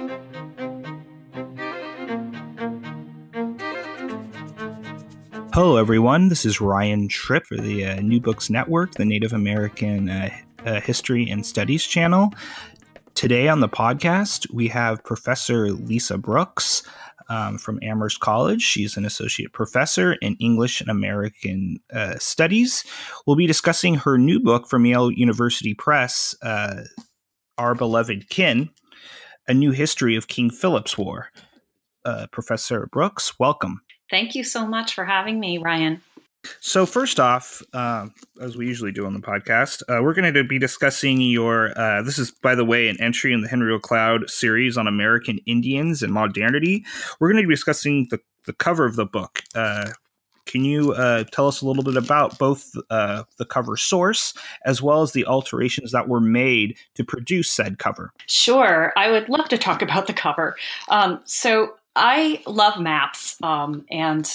Hello, everyone. This is Ryan Tripp for the New Books Network, the Native American History and Studies channel. Today on the podcast, we have Professor Lisa Brooks from Amherst College. She's an associate professor in English and American Studies. We'll be discussing her new book from Yale University Press, Our Beloved Kin, A New History of King Philip's War. Professor Brooks, welcome. Thank you so much for having me, Ryan. So first off, as we usually do on the podcast, we're going to be discussing your, this is, by the way, an entry in the Henry O'Cloud series on American Indians and modernity. We're going to be discussing the cover of the book. Can you tell us a little bit about both the cover source as well as the alterations that were made to produce said cover? Sure. I would love to talk about the cover. So I love maps, and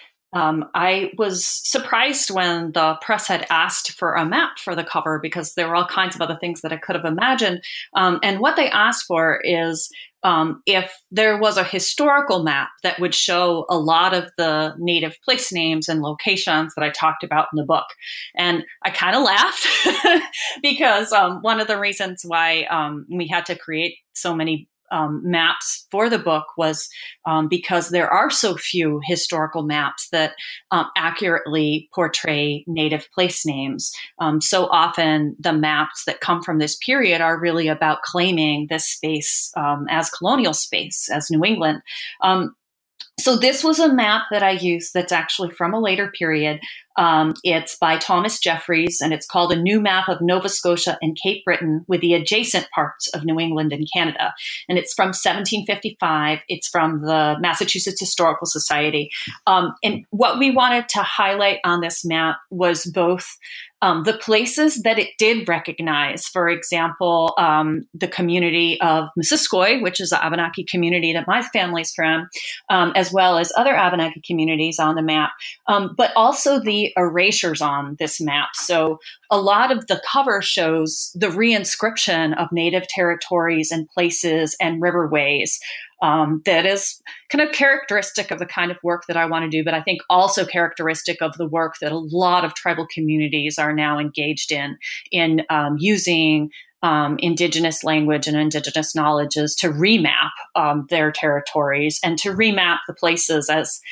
I was surprised when the press had asked for a map for the cover because there were all kinds of other things that I could have imagined. And what they asked for is if there was a historical map that would show a lot of the native place names and locations that I talked about in the book. And I kind of laughed because one of the reasons why we had to create so many maps for the book was because there are so few historical maps that accurately portray native place names. So often the maps that come from this period are really about claiming this space as colonial space, as New England. So this was a map that I used that's actually from a later period. It's by Thomas Jeffries, and it's called A New Map of Nova Scotia and Cape Breton with the adjacent parts of New England and Canada. And it's from 1755. It's from the Massachusetts Historical Society. And what we wanted to highlight on this map was both the places that it did recognize. For example, the community of Missisquoi, which is the Abenaki community that my family's from, as well as other Abenaki communities on the map, but also the erasures on this map. So a lot of the cover shows the reinscription of native territories and places and riverways. That is kind of characteristic of the kind of work that I want to do, but I think also characteristic of the work that a lot of tribal communities are now engaged in using Indigenous language and Indigenous knowledges to remap their territories and to remap the places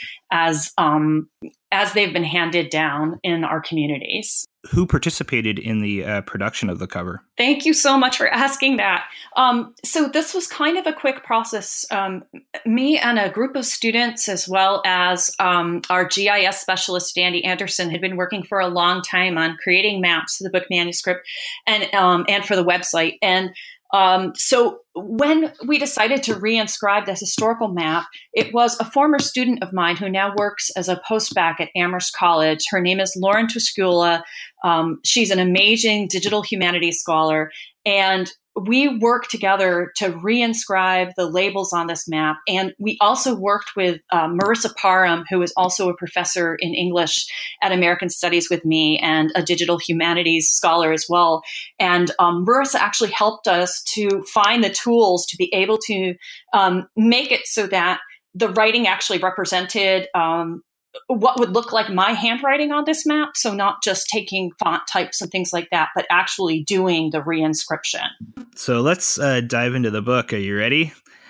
as they've been handed down in our communities. Who participated in the production of the cover? Thank you so much for asking that. So this was kind of a quick process. Me and a group of students, as well as our GIS specialist, Andy Anderson, had been working for a long time on creating maps for the book manuscript and for the website. And so when we decided to reinscribe this historical map, it was a former student of mine who now works as a postbac at Amherst College. Her name is Lauren Tuscula. She's an amazing digital humanities scholar. And we worked together to reinscribe the labels on this map. And we also worked with Marissa Parham, who is also a professor in English at American Studies with me and a digital humanities scholar as well. And Marissa actually helped us to find the tools to be able to make it so that the writing actually represented what would look like my handwriting on this map. So not just taking font types and things like that, but actually doing the reinscription. So let's dive into the book. Are you ready?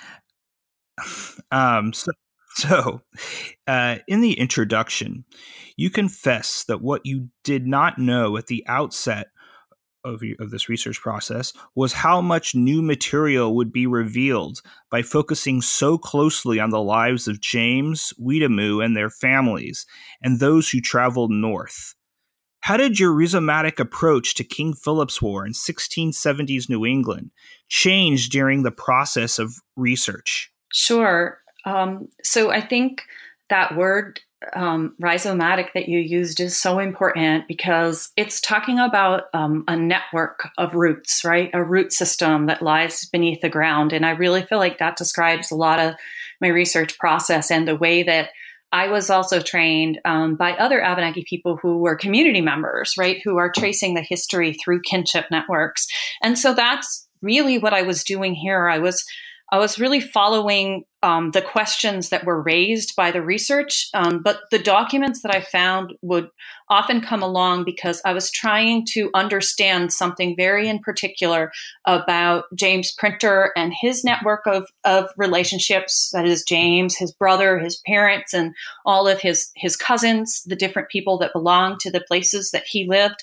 So in the introduction, you confess that what you did not know at the outset of this research process was how much new material would be revealed by focusing so closely on the lives of James, Weetamoo, and their families, and those who traveled north. How did your rhizomatic approach to King Philip's War in 1670s New England change during the process of research? Sure. So I think that word rhizomatic that you used is so important because it's talking about a network of roots, right? A root system that lies beneath the ground. And I really feel like that describes a lot of my research process and the way that I was also trained by other Abenaki people who were community members, right? Who are tracing the history through kinship networks. And so that's really what I was doing here. I was I was really following the questions that were raised by the research, but the documents that I found would often come along because I was trying to understand something very in particular about James Printer and his network of relationships. That is James, his brother, his parents, and all of his cousins, the different people that belonged to the places that he lived.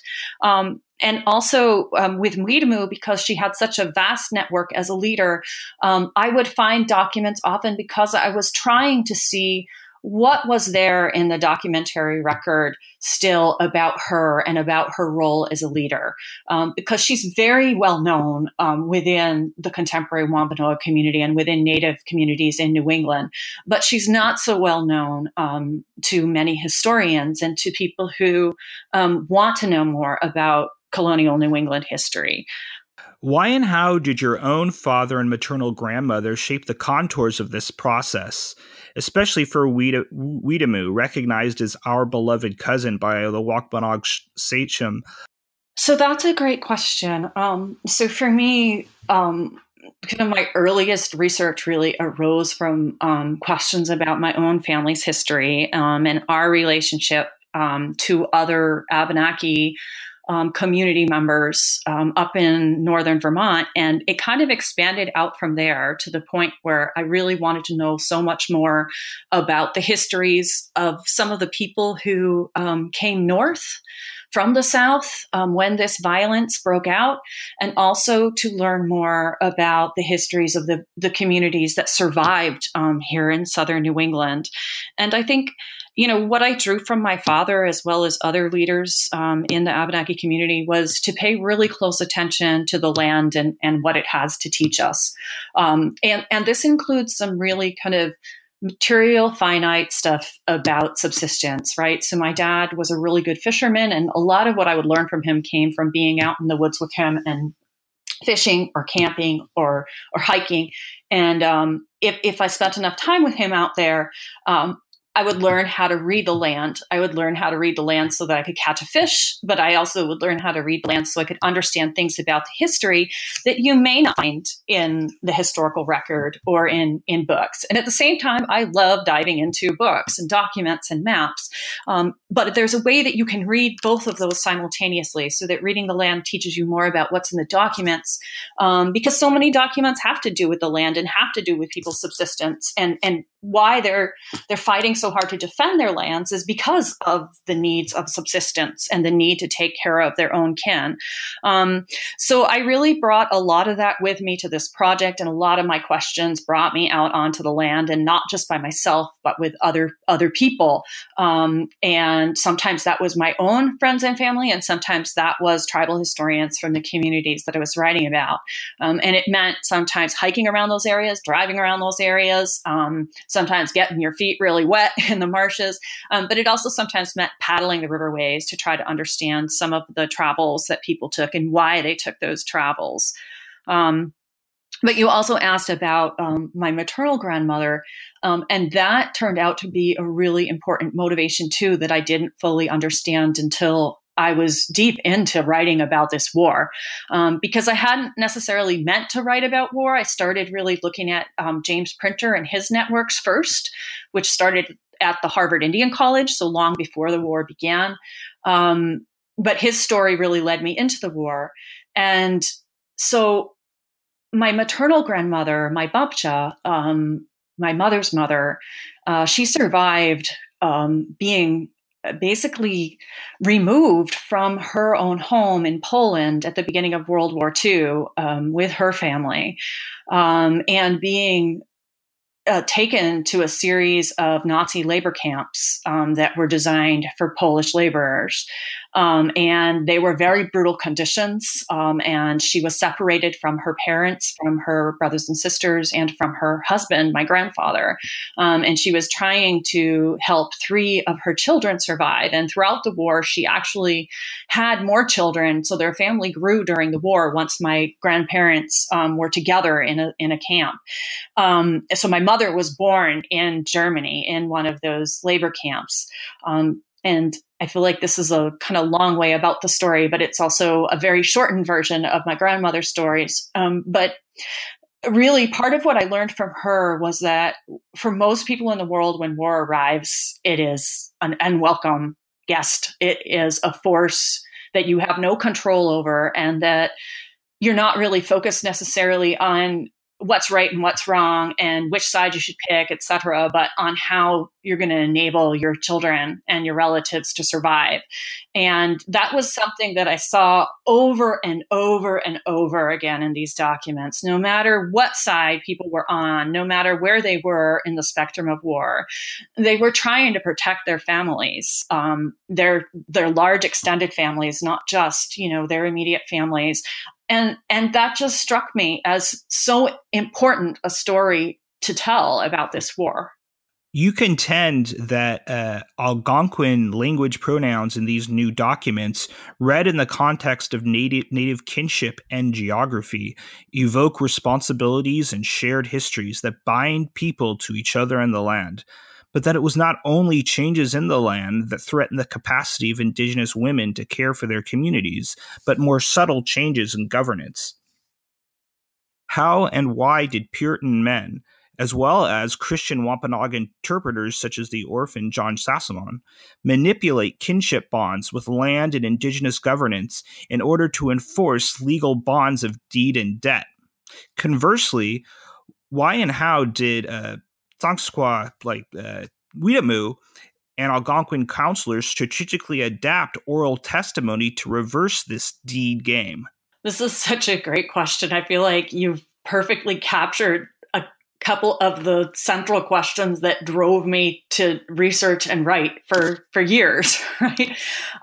And also with Weetamoo, because she had such a vast network as a leader, I would find documents often because I was trying to see what was there in the documentary record still about her and about her role as a leader, because she's very well known within the contemporary Wampanoag community and within Native communities in New England, but she's not so well known to many historians and to people who want to know more about colonial New England history. Why and how did your own father and maternal grandmother shape the contours of this process, especially for Weetamoo, recognized as our beloved cousin by the Wampanoag Sachem? So that's a great question. So for me, kind of my earliest research really arose from questions about my own family's history and our relationship to other Abenaki community members up in northern Vermont. And it kind of expanded out from there to the point where I really wanted to know so much more about the histories of some of the people who came north from the South when this violence broke out, and also to learn more about the histories of the communities that survived here in southern New England. And I think, you know, what I drew from my father as well as other leaders in the Abenaki community was to pay really close attention to the land and what it has to teach us. And this includes some really kind of material, finite stuff about subsistence, right? So my dad was a really good fisherman, and a lot of what I would learn from him came from being out in the woods with him and fishing or camping or hiking. And if I spent enough time with him out there, I would learn how to read the land. I would learn how to read the land so that I could catch a fish, but I also would learn how to read the land so I could understand things about the history that you may not find in the historical record or in books. And at the same time, I love diving into books and documents and maps. But there's a way that you can read both of those simultaneously, so that reading the land teaches you more about what's in the documents, because so many documents have to do with the land and have to do with people's subsistence, and why they're fighting so hard to defend their lands is because of the needs of subsistence and the need to take care of their own kin. So I really brought a lot of that with me to this project, and a lot of my questions brought me out onto the land, and not just by myself, but with other people. And sometimes that was my own friends and family, and sometimes that was tribal historians from the communities that I was writing about. And it meant sometimes hiking around those areas, driving around those areas, sometimes getting your feet really wet in the marshes. But it also sometimes meant paddling the riverways to try to understand some of the travels that people took and why they took those travels. But you also asked about my maternal grandmother, and that turned out to be a really important motivation too, that I didn't fully understand until I was deep into writing about this war, because I hadn't necessarily meant to write about war. I started really looking at James Printer and his networks first, which started at the Harvard Indian College, so long before the war began. But his story really led me into the war. And so my maternal grandmother, my babcha, my mother's mother, she survived being basically removed from her own home in Poland at the beginning of World War II with her family, and being taken to a series of Nazi labor camps that were designed for Polish laborers. And they were very brutal conditions. And she was separated from her parents, from her brothers and sisters, and from her husband, my grandfather. And she was trying to help 3 of her children survive. And throughout the war, she actually had more children. So their family grew during the war once my grandparents were together in a camp. So my mother was born in Germany in one of those labor camps. And I feel like this is a kind of long way about the story, but it's also a very shortened version of my grandmother's stories. But really, part of what I learned from her was that for most people in the world, when war arrives, it is an unwelcome guest. It is a force that you have no control over, and that you're not really focused necessarily on what's right and what's wrong and which side you should pick, et cetera, but on how you're going to enable your children and your relatives to survive. And that was something that I saw over and over and over again in these documents. No matter what side people were on, no matter where they were in the spectrum of war, they were trying to protect their families, their large extended families, not just, their immediate families. And that just struck me as so important a story to tell about this war. You contend that Algonquin language pronouns in these new documents, read in the context of native kinship and geography, evoke responsibilities and shared histories that bind people to each other and the land, but that it was not only changes in the land that threatened the capacity of Indigenous women to care for their communities, but more subtle changes in governance. How and why did Puritan men, as well as Christian Wampanoag interpreters such as the orphan John Sassamon, manipulate kinship bonds with land and Indigenous governance in order to enforce legal bonds of deed and debt? Conversely, why and how did Tsangsqua, like Weetamoo, and Algonquin counselors strategically adapt oral testimony to reverse this deed game? This is such a great question. I feel like you've perfectly captured a couple of the central questions that drove me to research and write for years, right?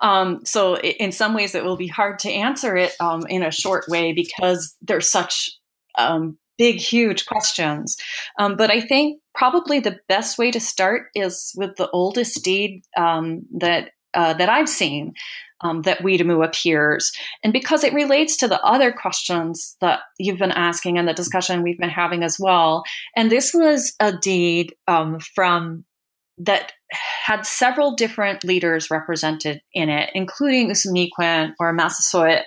So in some ways, it will be hard to answer it in a short way because they're such big, huge questions. But I think probably the best way to start is with the oldest deed that I've seen. That Weetamoo appears. And because it relates to the other questions that you've been asking and the discussion we've been having as well. And this was a deed from that had several different leaders represented in it, including Usumikwan or Massasoit,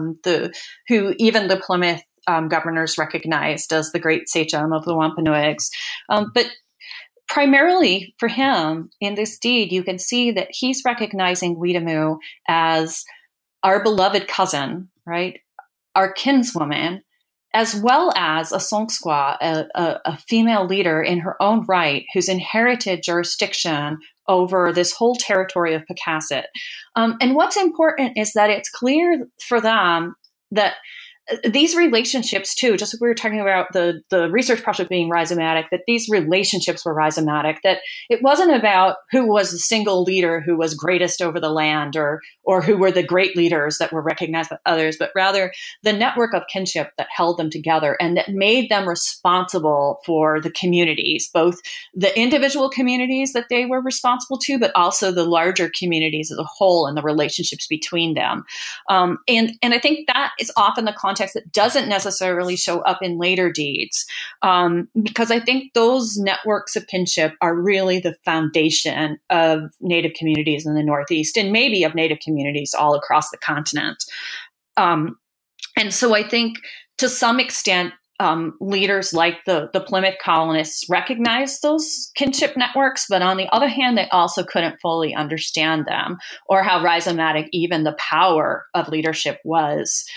who even the Plymouth governors recognized as the great sachem of the Wampanoags. But primarily for him, in this deed, you can see that he's recognizing Weetamoo as our beloved cousin, right? Our kinswoman, as well as a Tsangsqua, a female leader in her own right, who's inherited jurisdiction over this whole territory of Pocasset. And what's important is that it's clear for them that these relationships too, just like we were talking about the research project being rhizomatic, that these relationships were rhizomatic, that it wasn't about who was the single leader who was greatest over the land or who were the great leaders that were recognized by others, but rather the network of kinship that held them together and that made them responsible for the communities, both the individual communities that they were responsible to, but also the larger communities as a whole and the relationships between them. And I think that is often the context that doesn't necessarily show up in later deeds, because I think those networks of kinship are really the foundation of Native communities in the Northeast and maybe of Native communities all across the continent. And so I think to some extent, leaders like the Plymouth colonists recognized those kinship networks, but on the other hand, they also couldn't fully understand them or how rhizomatic even the power of leadership was.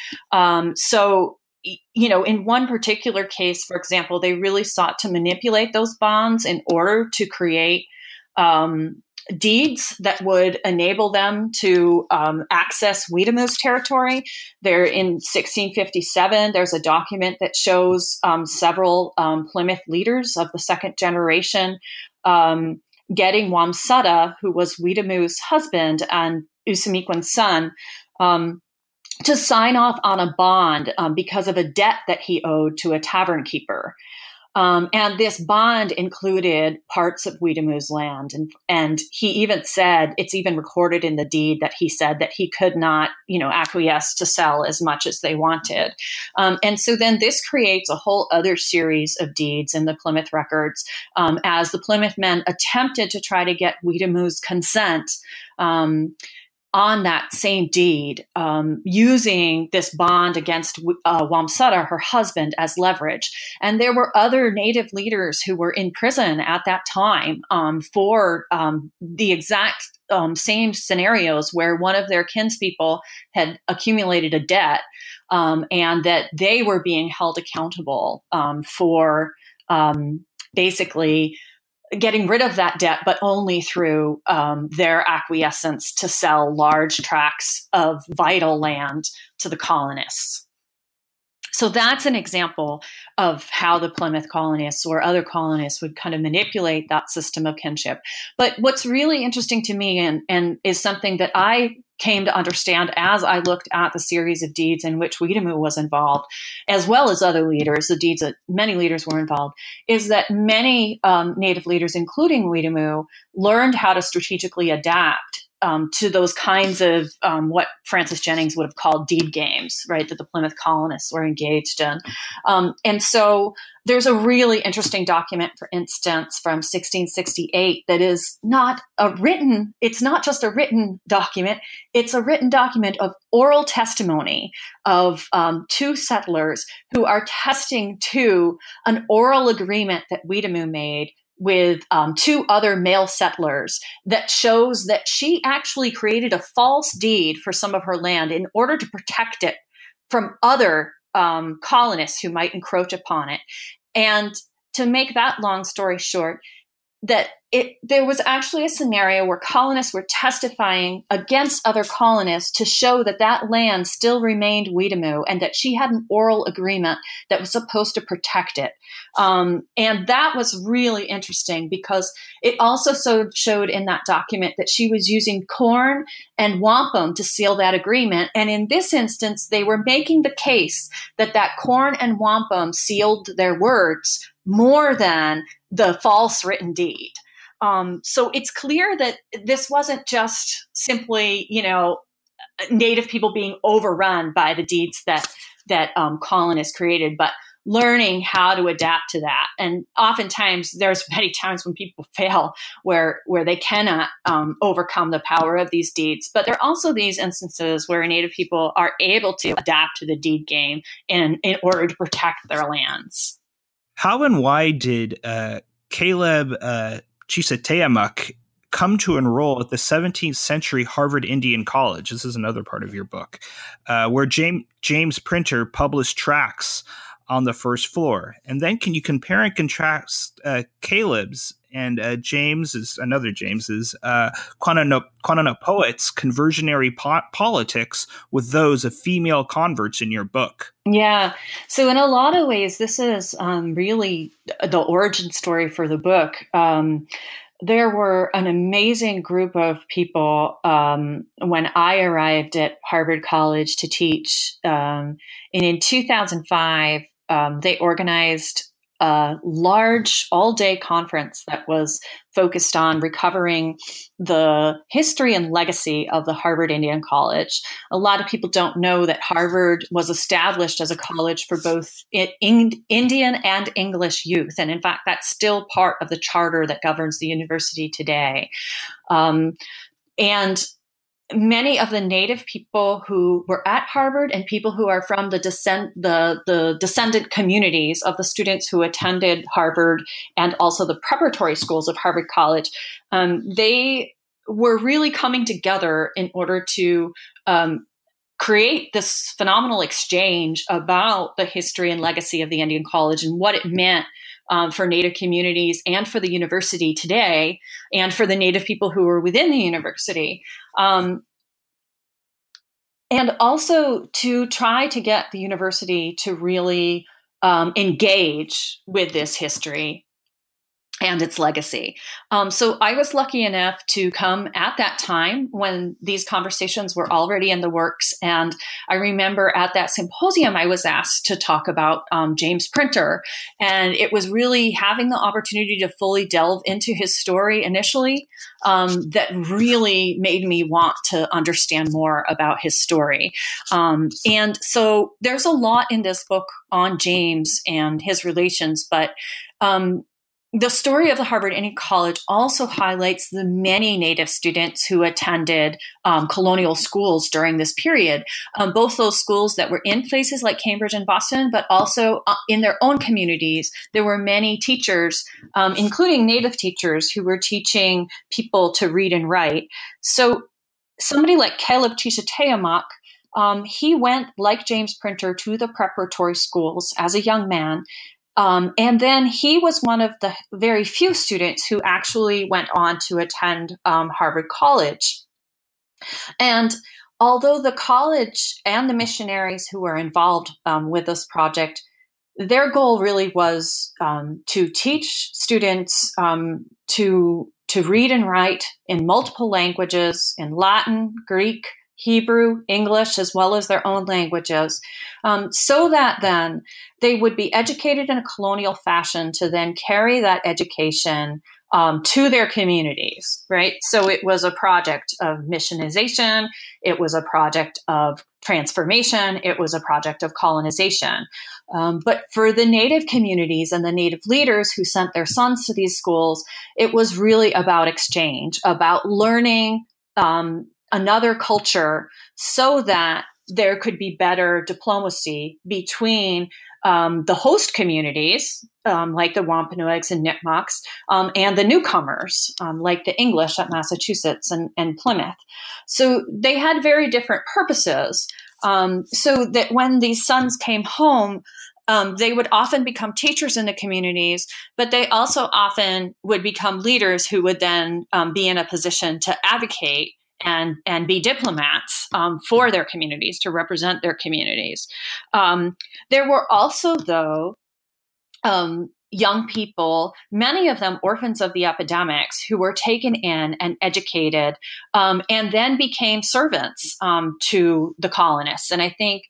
So, in one particular case, for example, they really sought to manipulate those bonds in order to create deeds that would enable them to access Weetamoo's territory. There in 1657, there's a document that shows several Plymouth leaders of the second generation getting Wamsutta, who was Weetamoo's husband and Usumikwan's son, to sign off on a bond because of a debt that he owed to a tavern keeper. And this bond included parts of Weetamoo's land. And he even said, it's even recorded in the deed that he said that he could not, acquiesce to sell as much as they wanted. And so then this creates a whole other series of deeds in the Plymouth records as the Plymouth men attempted to try to get Weetamoo's consent on on that same deed, using this bond against Wamsutta, her husband, as leverage. And there were other Native leaders who were in prison at that time for the exact same scenarios where one of their kinspeople had accumulated a debt, and that they were being held accountable for basically getting rid of that debt, but only through their acquiescence to sell large tracts of vital land to the colonists. So that's an example of how the Plymouth colonists or other colonists would kind of manipulate that system of kinship. But what's really interesting to me and is something that I came to understand as I looked at the series of deeds in which Weetamoo was involved, as well as other leaders, the deeds that many leaders were involved, is that many Native leaders, including Weetamoo, learned how to strategically adapt to those kinds of what Francis Jennings would have called deed games, right, that the Plymouth colonists were engaged in. And so there's a really interesting document, for instance, from 1668 that is it's not just a written document, it's a written document of oral testimony of two settlers who are attesting to an oral agreement that Weetamoo made with two other male settlers that shows that she actually created a false deed for some of her land in order to protect it from other colonists who might encroach upon it. And to make that long story short, that there was actually a scenario where colonists were testifying against other colonists to show that that land still remained Weetamoo and that she had an oral agreement that was supposed to protect it. And that was really interesting because it also showed in that document that she was using corn and wampum to seal that agreement. And in this instance, they were making the case that that corn and wampum sealed their words more than the false written deed. So it's clear that this wasn't just simply, Native people being overrun by the deeds that colonists created, but learning how to adapt to that. And oftentimes, there's many times when people fail where they cannot overcome the power of these deeds. But there are also these instances where Native people are able to adapt to the deed game in order to protect their lands. How and why did Caleb Chisateamuk come to enroll at the 17th century Harvard Indian College? This is another part of your book, where James Printer published tracts on the first floor. And then can you compare and contrast Caleb's and James's Quananopoet's conversionary politics with those of female converts in your book? Yeah. So in a lot of ways, this is really the origin story for the book. There were an amazing group of people when I arrived at Harvard College to teach. And in 2005, they organized a large all-day conference that was focused on recovering the history and legacy of the Harvard Indian College. A lot of people don't know that Harvard was established as a college for both Indian and English youth. And in fact, that's still part of the charter that governs the university today. And many of the Native people who were at Harvard and people who are from the descendant communities of the students who attended Harvard and also the preparatory schools of Harvard College, they were really coming together in order to create this phenomenal exchange about the history and legacy of the Indian College and what it meant for Native communities and for the university today, and for the Native people who were within the university. And also to try to get the university to really engage with this history and its legacy. So I was lucky enough to come at that time when these conversations were already in the works. And I remember at that symposium, I was asked to talk about James Printer. And it was really having the opportunity to fully delve into his story initially that really made me want to understand more about his story. And so there's a lot in this book on James and his relations, but the story of the Harvard Indian College also highlights the many Native students who attended colonial schools during this period, both those schools that were in places like Cambridge and Boston, but also in their own communities. There were many teachers, including Native teachers, who were teaching people to read and write. So somebody like Caleb Tishoteamak, he went, like James Printer, to the preparatory schools as a young man. And then he was one of the very few students who actually went on to attend Harvard College. And although the college and the missionaries who were involved with this project, their goal really was to teach students to read and write in multiple languages, in Latin, Greek, Hebrew, English, as well as their own languages, so that then they would be educated in a colonial fashion to then carry that education to their communities, right? So it was a project of missionization. It was a project of transformation. It was a project of colonization. But for the Native communities and the Native leaders who sent their sons to these schools, it was really about exchange, about learning another culture so that there could be better diplomacy between the host communities, like the Wampanoags and Nipmucks, and the newcomers, like the English at Massachusetts and Plymouth. So they had very different purposes, so that when these sons came home, they would often become teachers in the communities, but they also often would become leaders who would then be in a position to advocate and be diplomats for their communities, to represent their communities. There were also, though, young people, many of them orphans of the epidemics, who were taken in and educated and then became servants to the colonists. And I think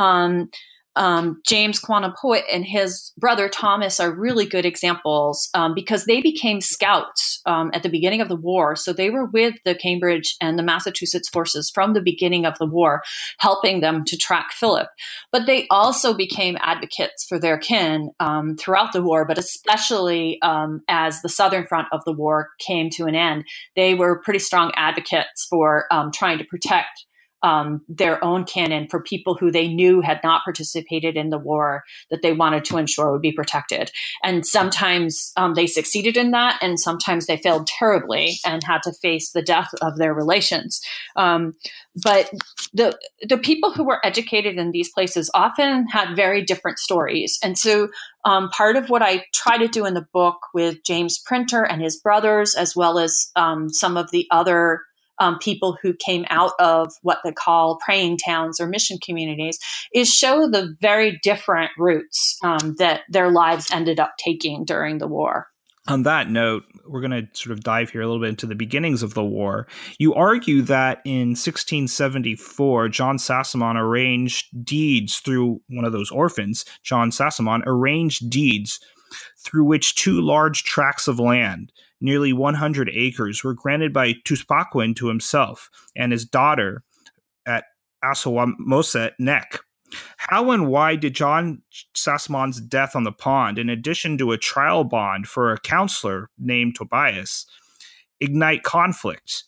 James Quannapoit and his brother Thomas are really good examples because they became scouts at the beginning of the war. So they were with the Cambridge and the Massachusetts forces from the beginning of the war, helping them to track Philip. But they also became advocates for their kin throughout the war, but especially as the Southern front of the war came to an end. They were pretty strong advocates for trying to protect their own canon for people who they knew had not participated in the war, that they wanted to ensure would be protected. And sometimes they succeeded in that, and sometimes they failed terribly and had to face the death of their relations. But the people who were educated in these places often had very different stories. And so part of what I try to do in the book with James Printer and his brothers, as well as some of the other people who came out of what they call praying towns or mission communities, is show the very different routes that their lives ended up taking during the war. On that note, we're going to sort of dive here a little bit into the beginnings of the war. You argue that in 1674, John Sassamon arranged deeds through one of those orphans, John Sassamon, arranged deeds through which two large tracts of land, nearly 100 acres, were granted by Tuspaquin to himself and his daughter at Assawamoset Neck. How and why did John Sassamon's death on the pond, in addition to a trial bond for a counselor named Tobias, ignite conflict?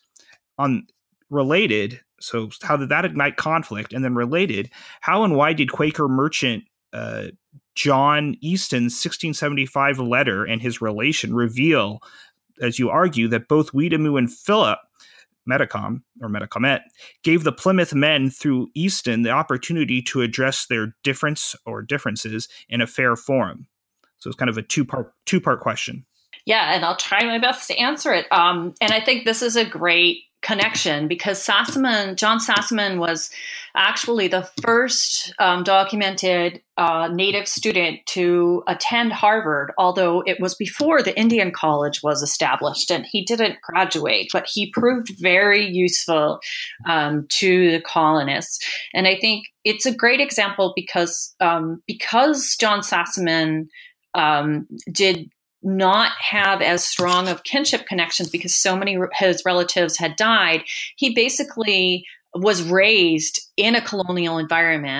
So how did that ignite conflict? And then related, how and why did Quaker merchant John Easton's 1675 letter and his relation reveal, as you argue, that both Weetamoo and Philip Metacomet gave the Plymouth men through Easton the opportunity to address their differences in a fair forum? So it's kind of a two-part question. Yeah, and I'll try my best to answer it. And I think this is a great connection because John Sassamon was actually the first documented Native student to attend Harvard, although it was before the Indian College was established, and he didn't graduate, but he proved very useful to the colonists. And I think it's a great example because John Sassamon did not have as strong of kinship connections because so many of his relatives had died. He basically was raised in a colonial environment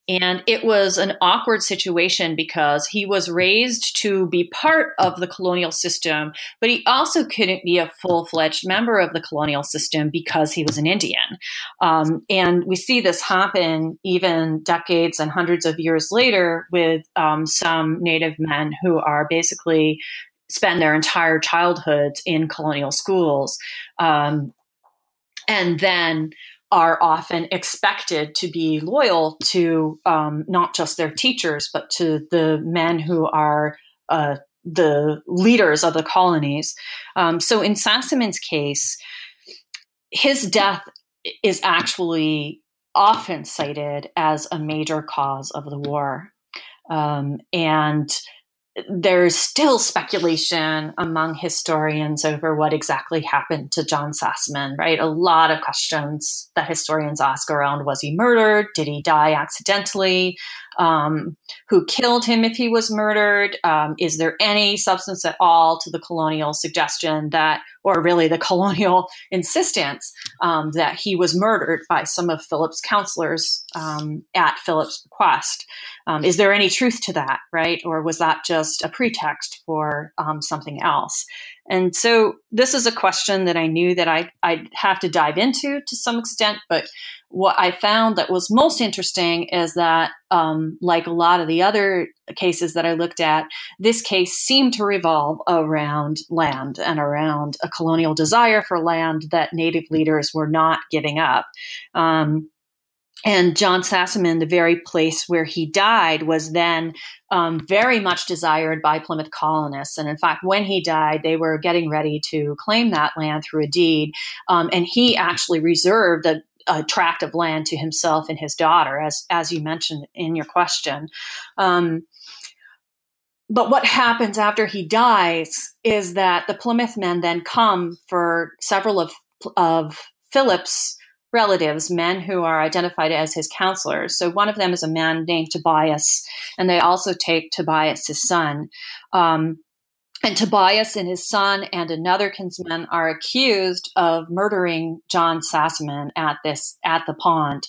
And it was an awkward situation because he was raised to be part of the colonial system, but he also couldn't be a full-fledged member of the colonial system because he was an Indian. And we see this happen even decades and hundreds of years later with some Native men who are basically spend their entire childhoods in colonial schools, and then are often expected to be loyal to not just their teachers, but to the men who are the leaders of the colonies. So in Sassaman's case, his death is actually often cited as a major cause of the war. And there's still speculation among historians over what exactly happened to John Sassaman, right? A lot of questions that historians ask around: was he murdered? Did he die accidentally? Who killed him if he was murdered? Is there any substance at all to the colonial suggestion that, or really the colonial insistence, that he was murdered by some of Philip's counselors at Philip's bequest? Is there any truth to that, right? Or was that just a pretext for something else? And so this is a question that I knew that I'd have to dive into to some extent, but what I found that was most interesting is that, like a lot of the other cases that I looked at, this case seemed to revolve around land and around a colonial desire for land that Native leaders were not giving up. And John Sassaman, the very place where he died, was then very much desired by Plymouth colonists. And in fact, when he died, they were getting ready to claim that land through a deed. And he actually reserved a tract of land to himself and his daughter, as you mentioned in your question. But what happens after he dies is that the Plymouth men then come for several of Philip's relatives, men who are identified as his counselors. So one of them is a man named Tobias, and they also take Tobias, his son. And Tobias and his son and another kinsman are accused of murdering John Sassaman at the pond.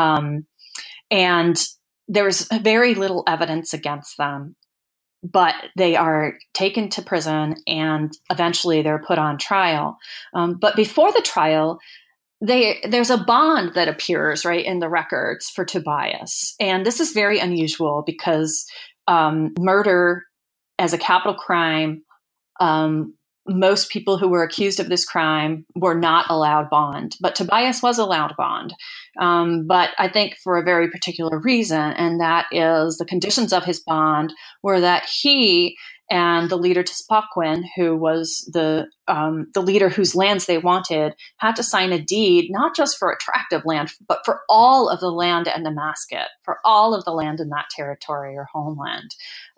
And there's very little evidence against them, but they are taken to prison and eventually they're put on trial. But before the trial, there's a bond that appears right in the records for Tobias. And this is very unusual because murder as a capital crime, most people who were accused of this crime were not allowed bond, but Tobias was allowed bond. But I think for a very particular reason, and that is the conditions of his bond were that he and the leader Tispaquin, who was the leader whose lands they wanted, had to sign a deed, not just for a tract of land, but for all of the land in Damascus, for all of the land in that territory or homeland.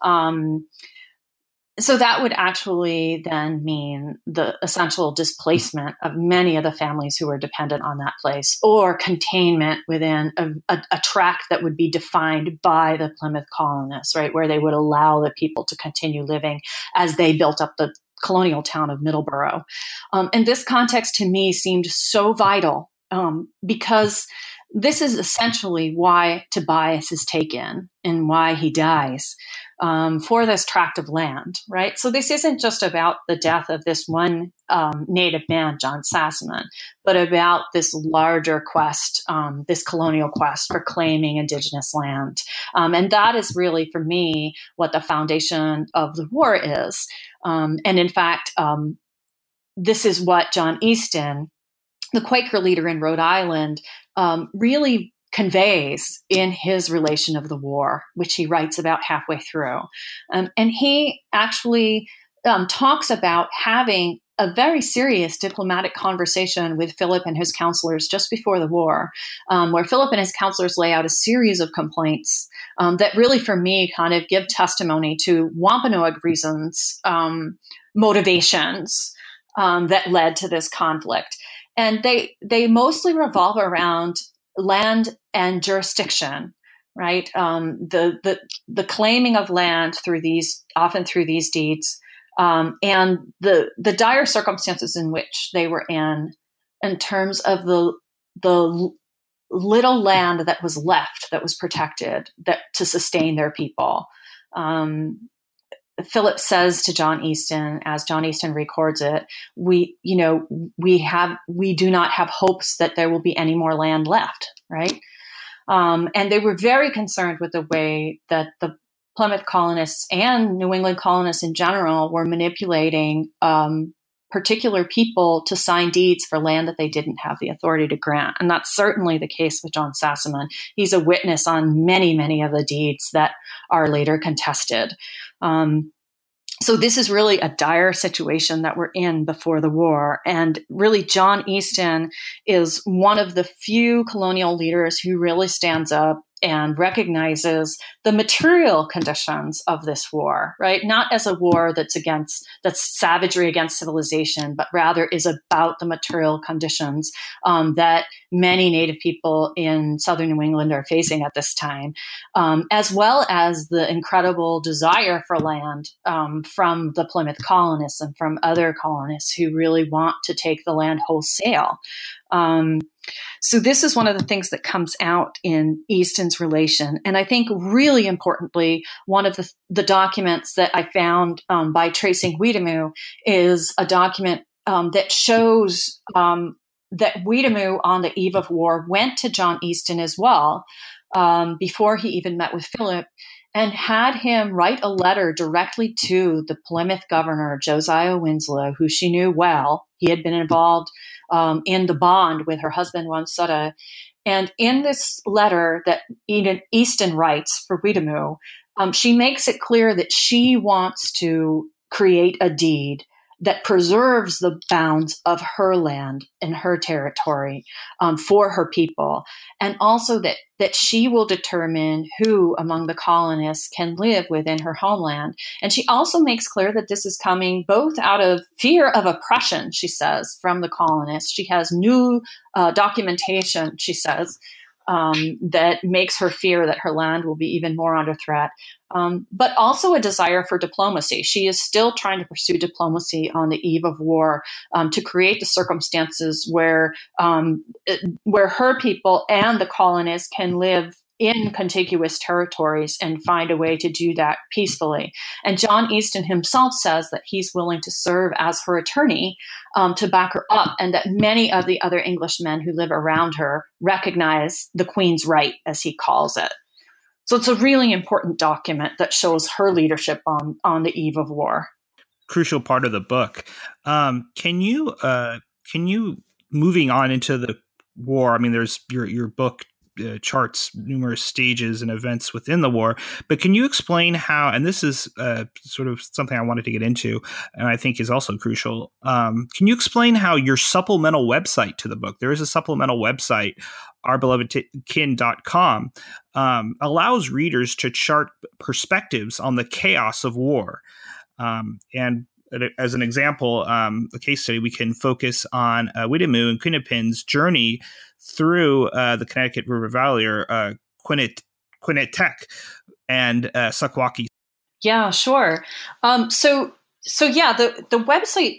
So that would actually then mean the essential displacement of many of the families who were dependent on that place, or containment within a tract that would be defined by the Plymouth colonists, right, where they would allow the people to continue living as they built up the colonial town of Middleborough. And this context to me seemed so vital because this is essentially why Tobias is taken and why he dies for this tract of land, right? So this isn't just about the death of this one Native man, John Sassaman, but about this larger quest, this colonial quest for claiming Indigenous land. And that is really, for me, what the foundation of the war is. And in fact, this is what John Easton, the Quaker leader in Rhode Island, really conveys in his relation of the war, which he writes about halfway through. And he actually talks about having a very serious diplomatic conversation with Philip and his counselors just before the war, where Philip and his counselors lay out a series of complaints that really, for me, kind of give testimony to Wampanoag reasons, motivations that led to this conflict. And they mostly revolve around land and jurisdiction, right? The claiming of land often through these deeds, and the dire circumstances in which they were in terms of the little land that was left that was protected that to sustain their people. Philip says to John Easton, as John Easton records it, we do not have hopes that there will be any more land left, right? And they were very concerned with the way that the Plymouth colonists and New England colonists in general were manipulating particular people to sign deeds for land that they didn't have the authority to grant. And that's certainly the case with John Sassamon. He's a witness on many, many of the deeds that are later contested. So this is really a dire situation that we're in before the war. And really, John Easton is one of the few colonial leaders who really stands up and recognizes the material conditions of this war, right? Not as a war that's savagery against civilization, but rather is about the material conditions that many Native people in southern New England are facing at this time, as well as the incredible desire for land from the Plymouth colonists and from other colonists who really want to take the land wholesale. So this is one of the things that comes out in Easton's relation. And I think really importantly, one of the documents that I found by tracing Wiedemoo is a document that shows that Wiedemoo on the eve of war went to John Easton as well, before he even met with Philip, and had him write a letter directly to the Plymouth governor, Josiah Winslow, who she knew well. He had been involved in the bond with her husband, Wamsutta. And in this letter that Easton writes for Wiedemoo, she makes it clear that she wants to create a deed that preserves the bounds of her land and her territory for her people, and also that she will determine who among the colonists can live within her homeland. And she also makes clear that this is coming both out of fear of oppression, she says, from the colonists. She has new documentation, she says, that makes her fear that her land will be even more under threat, but also a desire for diplomacy. She is still trying to pursue diplomacy on the eve of war to create the circumstances where her people and the colonists can live in contiguous territories and find a way to do that peacefully. And John Easton himself says that he's willing to serve as her attorney to back her up, and that many of the other Englishmen who live around her recognize the Queen's right, as he calls it. So it's a really important document that shows her leadership on the eve of war. Crucial part of the book. Can you moving on into the war? I mean, there's your book charts numerous stages and events within the war, but can you explain how, and this is sort of something I wanted to get into and I think is also crucial, can you explain how your supplemental website to the book, there is a supplemental website, ourbelovedkin.com, allows readers to chart perspectives on the chaos of war. And as an example, a case study, we can focus on Wiedemoo and Quinnipinn's journey through the Connecticut River Valley, or Quinnipiac and Sequawkee. Yeah, sure. So yeah, the website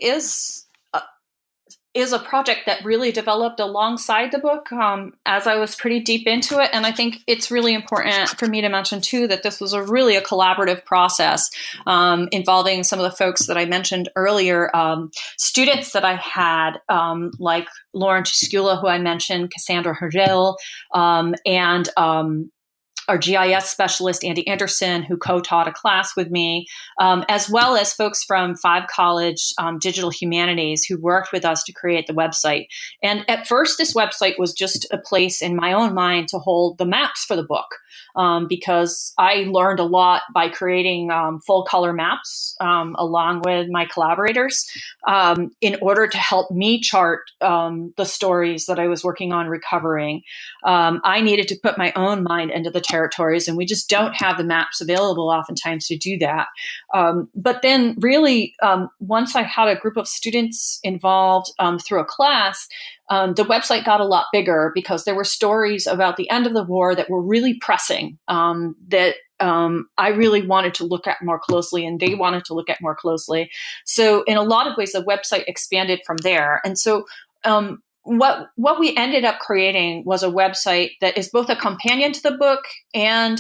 is a project that really developed alongside the book as I was pretty deep into it. And I think it's really important for me to mention, too, that this was really a collaborative process involving some of the folks that I mentioned earlier, students that I had, like Lauren Tuscula, who I mentioned, Cassandra Hergel, and our GIS specialist, Andy Anderson, who co-taught a class with me, as well as folks from Five College Digital Humanities who worked with us to create the website. And at first, this website was just a place in my own mind to hold the maps for the book, because I learned a lot by creating full color maps along with my collaborators in order to help me chart the stories that I was working on recovering. I needed to put my own mind into the territories, and we just don't have the maps available oftentimes to do that. But then really, once I had a group of students involved through a class, the website got a lot bigger because there were stories about the end of the war that were really pressing, that I really wanted to look at more closely, and they wanted to look at more closely. So in a lot of ways, the website expanded from there. And so what we ended up creating was a website that is both a companion to the book and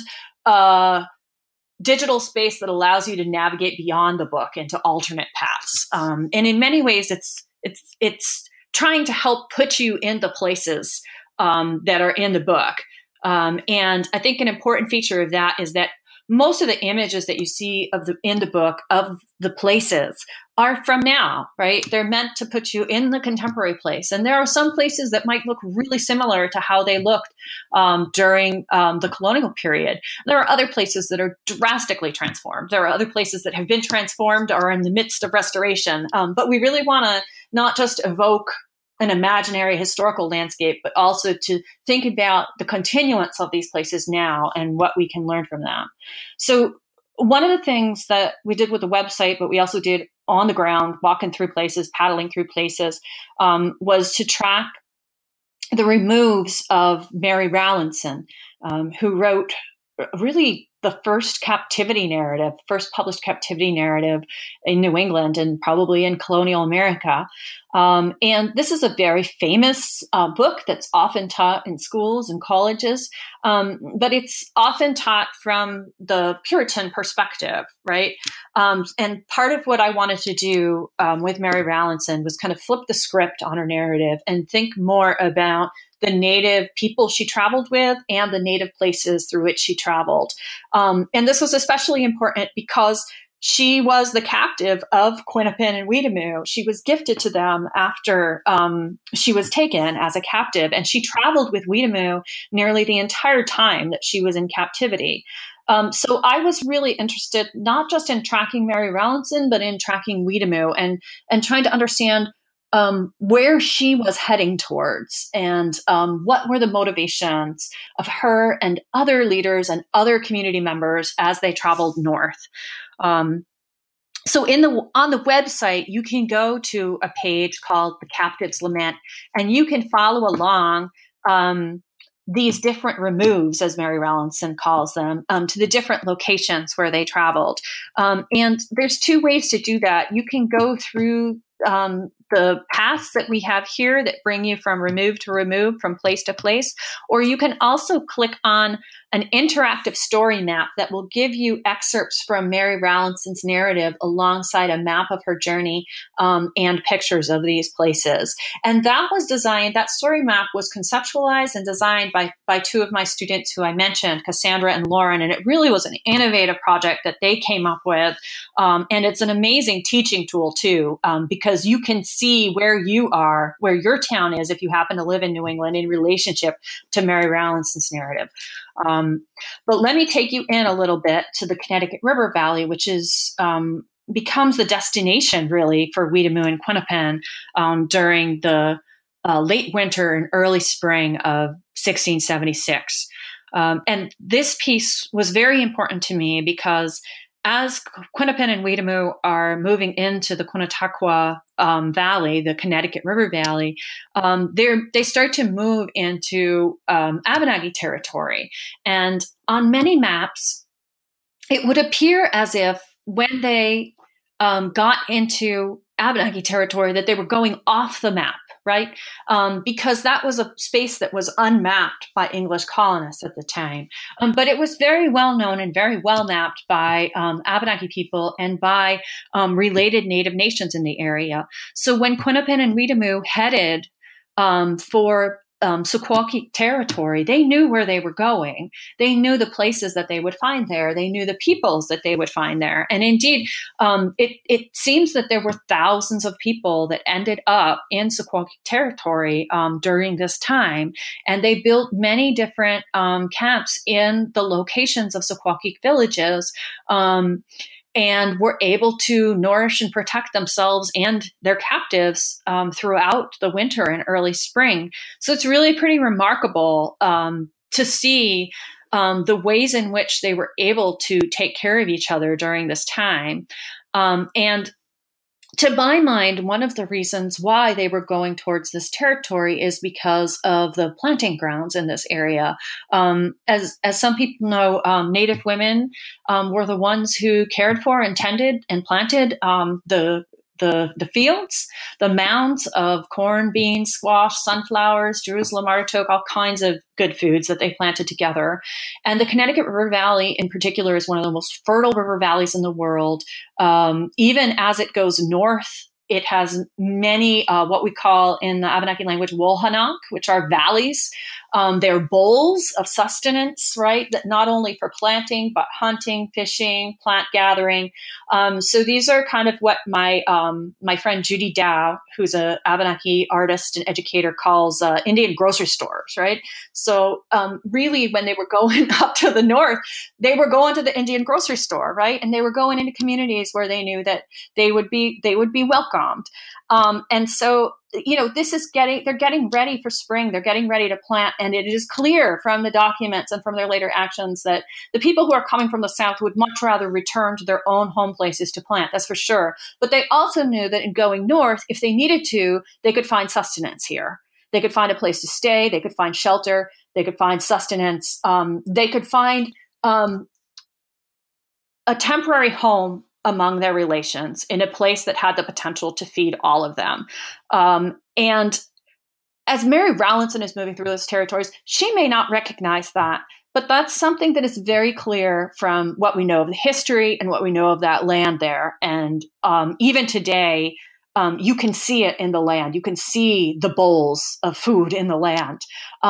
a digital space that allows you to navigate beyond the book into alternate paths. And in many ways, it's trying to help put you in the places that are in the book. And I think an important feature of that is that most of the images that you see in the book of the places are from now, right? They're meant to put you in the contemporary place. And there are some places that might look really similar to how they looked during the colonial period. There are other places that are drastically transformed. There are other places that have been transformed or are in the midst of restoration. But we really want to not just evoke an imaginary historical landscape, but also to think about the continuance of these places now and what we can learn from them. So one of the things that we did with the website, but we also did on the ground, walking through places, paddling through places, was to track the removes of Mary Rowlandson, who wrote really the first published captivity narrative in New England and probably in colonial America. And this is a very famous book that's often taught in schools and colleges, but it's often taught from the Puritan perspective, right? And part of what I wanted to do with Mary Rowlandson was kind of flip the script on her narrative and think more about the native people she traveled with and the native places through which she traveled. And this was especially important because she was the captive of Quinnapin and Weetamoo. She was gifted to them after she was taken as a captive, and she traveled with Weetamoo nearly the entire time that she was in captivity. So I was really interested not just in tracking Mary Rowlandson, but in tracking Weetamoo and trying to understand where she was heading towards and what were the motivations of her and other leaders and other community members as they traveled north. So on the website, you can go to a page called The Captive's Lament, and you can follow along these different removes, as Mary Rowlandson calls them, to the different locations where they traveled. And there's two ways to do that. You can go through the paths that we have here that bring you from remove to remove, from place to place, or you can also click on an interactive story map that will give you excerpts from Mary Rowlandson's narrative alongside a map of her journey and pictures of these places. And that story map was conceptualized and designed by two of my students who I mentioned, Cassandra and Lauren, and it really was an innovative project that they came up with. And it's an amazing teaching tool too, because you can see where you are, where your town is, if you happen to live in New England, in relationship to Mary Rowlandson's narrative. But let me take you in a little bit to the Connecticut River Valley, which is becomes the destination really for Weetamoo and Quinnapin during the late winter and early spring of 1676. And this piece was very important to me because as Quinnapin and Weetamoo are moving into the Quinutaqua Valley, the Connecticut River Valley, they start to move into Abenaki territory. And on many maps, it would appear as if when they got into Abenaki territory that they were going off the map, right? Because that was a space that was unmapped by English colonists at the time. But it was very well known and very well mapped by Abenaki people and by related Native nations in the area. So when Quinnapin and Weetamoo headed for Sequawkik territory, they knew where they were going. They knew the places that they would find there. They knew the peoples that they would find there. And indeed, it seems that there were thousands of people that ended up in Sequawkik territory during this time. And they built many different camps in the locations of Sequawkik villages, and were able to nourish and protect themselves and their captives throughout the winter and early spring. So it's really pretty remarkable to see the ways in which they were able to take care of each other during this time. And to my mind, one of the reasons why they were going towards this territory is because of the planting grounds in this area. As some people know, Native women were the ones who cared for and tended and planted the the fields, the mounds of corn, beans, squash, sunflowers, Jerusalem artichoke, all kinds of good foods that they planted together. And the Connecticut River Valley in particular is one of the most fertile river valleys in the world. Even as it goes north, it has many, what we call in the Abenaki language, wolhanok, which are valleys. They're bowls of sustenance, right? That not only for planting, but hunting, fishing, plant gathering. So these are kind of what my friend Judy Dow, who's an Abenaki artist and educator, calls Indian grocery stores, right? So really, when they were going up to the north, they were going to the Indian grocery store, right? And they were going into communities where they knew that they would be welcomed. And so, they're getting ready for spring. They're getting ready to plant. And it is clear from the documents and from their later actions that the people who are coming from the south would much rather return to their own home places to plant. That's for sure. But they also knew that in going north, if they needed to, they could find sustenance here. They could find a place to stay. They could find shelter. They could find sustenance. They could find a temporary home among their relations in a place that had the potential to feed all of them. And as Mary Rowlandson is moving through those territories, she may not recognize that, but that's something that is very clear from what we know of the history and what we know of that land there. And even today, you can see it in the land. You can see the bowls of food in the land.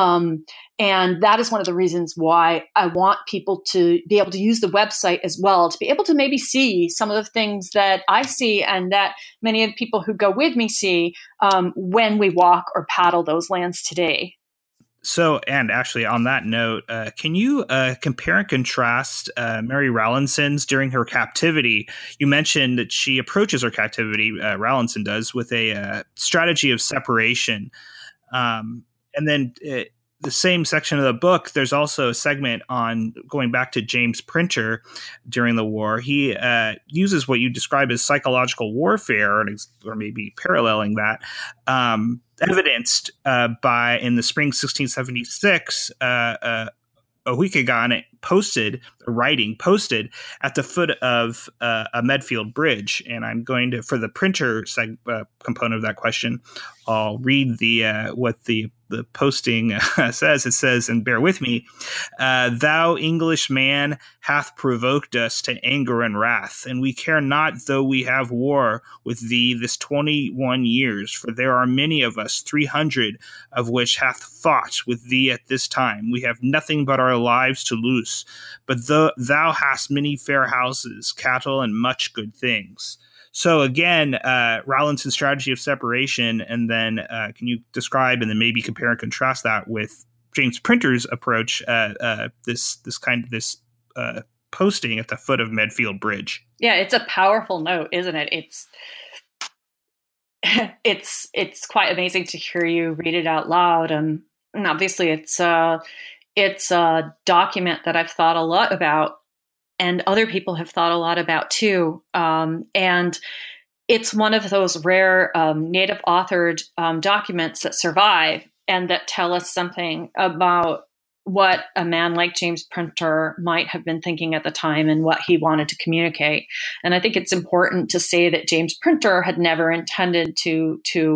And that is one of the reasons why I want people to be able to use the website as well, to be able to maybe see some of the things that I see and that many of the people who go with me see when we walk or paddle those lands today. So, and actually on that note, can you compare and contrast Mary Rowlandson's during her captivity? You mentioned that she approaches her captivity, Rowlandson does, with a strategy of separation. And then the same section of the book, there's also a segment on going back to James Printer during the war. He uses what you describe as psychological warfare, or maybe paralleling that, evidenced by in the spring 1676, Ohikagan posted at the foot of a Medfield bridge. And I'm going to, for the Printer component of that question, I'll read what the posting says. It says, and bear with me, "Thou English man hath provoked us to anger and wrath, and we care not though we have war with thee this 21 years, for there are many of us, 300 of which hath fought with thee at this time. We have nothing but our lives to lose, but thou hast many fair houses, cattle, and much good things." So again, Rowlandson's strategy of separation, and then can you describe and then maybe compare and contrast that with James Printer's approach, this posting at the foot of Medfield Bridge? Yeah, it's a powerful note, isn't it? It's quite amazing to hear you read it out loud, and obviously it's a document that I've thought a lot about. And other people have thought a lot about too. And it's one of those rare native authored documents that survive and that tell us something about what a man like James Printer might have been thinking at the time and what he wanted to communicate. And I think it's important to say that James Printer had never intended to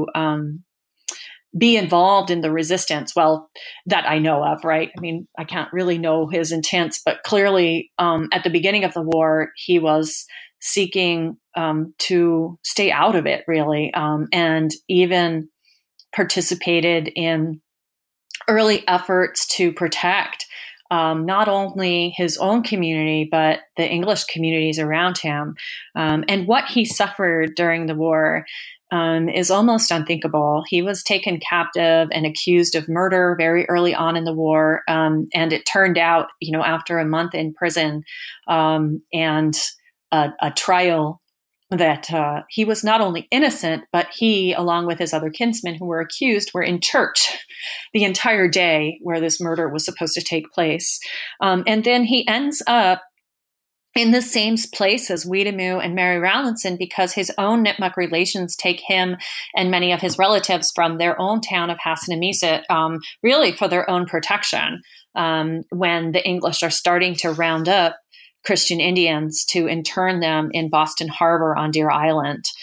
be involved in the resistance, well, that I know of, right? I mean, I can't really know his intents, but clearly at the beginning of the war, he was seeking to stay out of it, really, and even participated in early efforts to protect not only his own community, but the English communities around him. And what he suffered during the war is almost unthinkable. He was taken captive and accused of murder very early on in the war. And it turned out, after a month in prison and a trial, that he was not only innocent, but he, along with his other kinsmen who were accused, were in church the entire day where this murder was supposed to take place. And then he ends up in the same place as Weetamoo and Mary Rowlandson because his own Nipmuc relations take him and many of his relatives from their own town of Hassanamiset, really for their own protection, when the English are starting to round up Christian Indians to intern them in Boston Harbor on Deer Island.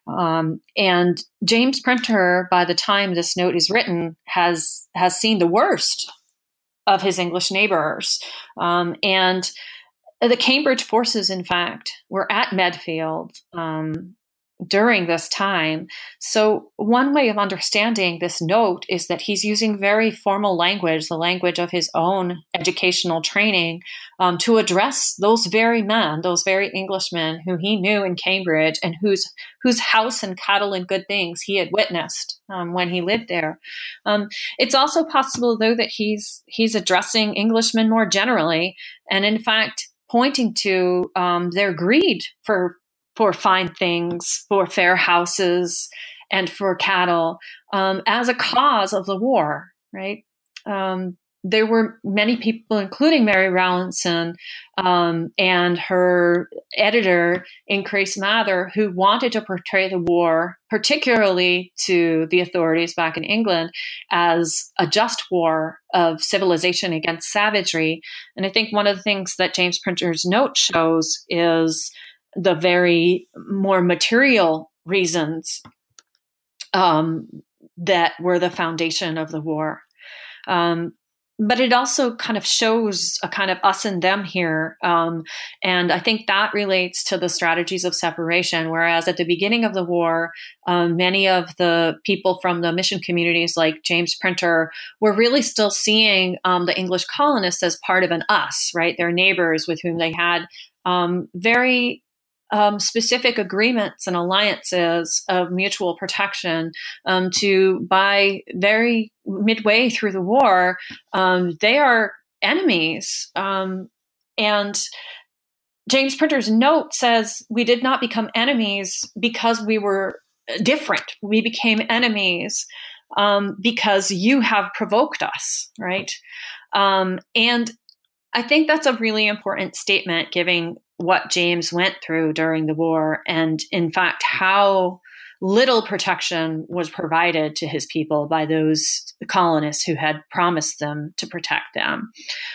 And James Printer, by the time this note is written, has seen the worst of his English neighbors. And the Cambridge forces, in fact, were at Medfield during this time. So one way of understanding this note is that he's using very formal language, the language of his own educational training, to address those very men, those very Englishmen who he knew in Cambridge and whose house and cattle and good things he had witnessed when he lived there. It's also possible, though, that he's addressing Englishmen more generally, and in fact pointing to their greed for fine things, for fair houses, and for cattle as a cause of the war, right? There were many people, including Mary Rowlandson and her editor, Increase Mather, who wanted to portray the war, particularly to the authorities back in England, as a just war of civilization against savagery. And I think one of the things that James Printer's note shows is the very more material reasons that were the foundation of the war. But it also kind of shows a kind of us and them here. And I think that relates to the strategies of separation, whereas at the beginning of the war, many of the people from the mission communities like James Printer were really still seeing the English colonists as part of an us, right? Their neighbors with whom they had very specific agreements and alliances of mutual protection to by very midway through the war, they are enemies. And James Printer's note says we did not become enemies because we were different. We became enemies because you have provoked us, right? And I think that's a really important statement, given what James went through during the war, and in fact, how little protection was provided to his people by those colonists who had promised them to protect them.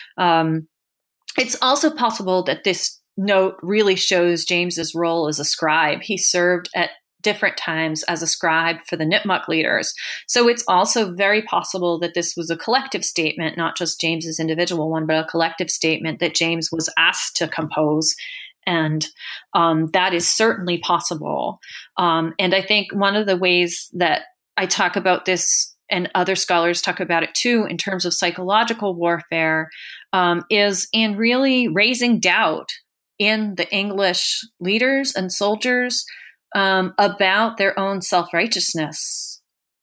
It's also possible that this note really shows James's role as a scribe. He served at different times as a scribe for the Nipmuc leaders. So it's also very possible that this was a collective statement, not just James's individual one, but a collective statement that James was asked to compose. And that is certainly possible. And I think one of the ways that I talk about this, and other scholars talk about it too, in terms of psychological warfare, is in really raising doubt in the English leaders and soldiers about their own self-righteousness,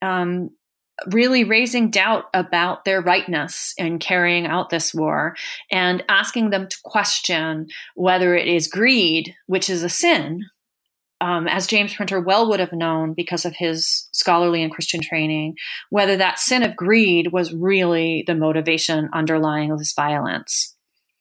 really raising doubt about their rightness in carrying out this war, and asking them to question whether it is greed, which is a sin, as James Printer well would have known because of his scholarly and Christian training, whether that sin of greed was really the motivation underlying this violence.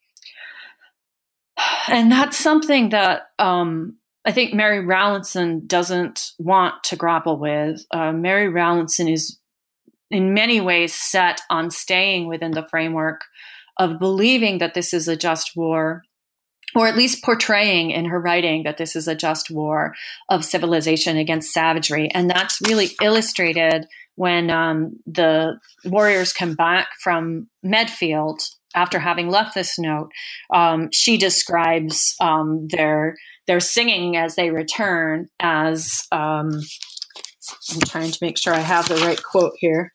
And that's something that I think Mary Rowlandson doesn't want to grapple with. Mary Rowlandson is in many ways set on staying within the framework of believing that this is a just war, or at least portraying in her writing that this is a just war of civilization against savagery. And that's really illustrated when the warriors come back from Medfield after having left this note. She describes their singing as they return as, I'm trying to make sure I have the right quote here,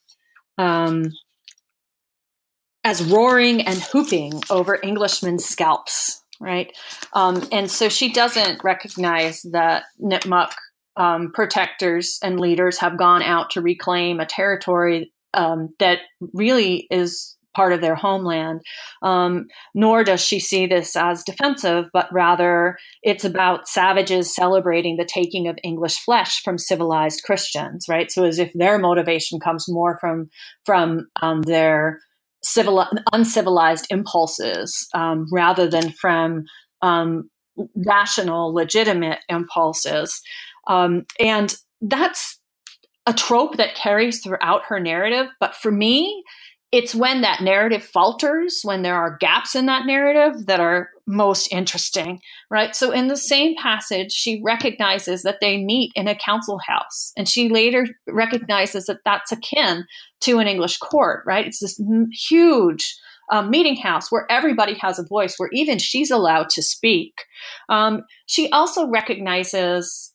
as roaring and whooping over Englishmen' scalps, right? And so she doesn't recognize that Nipmuc protectors and leaders have gone out to reclaim a territory that really is part of their homeland, nor does she see this as defensive, but rather it's about savages celebrating the taking of English flesh from civilized Christians, right? So as if their motivation comes more from their uncivilized impulses rather than from rational, legitimate impulses. And that's a trope that carries throughout her narrative. But for me, it's when that narrative falters, when there are gaps in that narrative, that are most interesting, right? So in the same passage, she recognizes that they meet in a council house, and she later recognizes that that's akin to an English court, right? It's this huge meeting house where everybody has a voice, where even she's allowed to speak. She also recognizes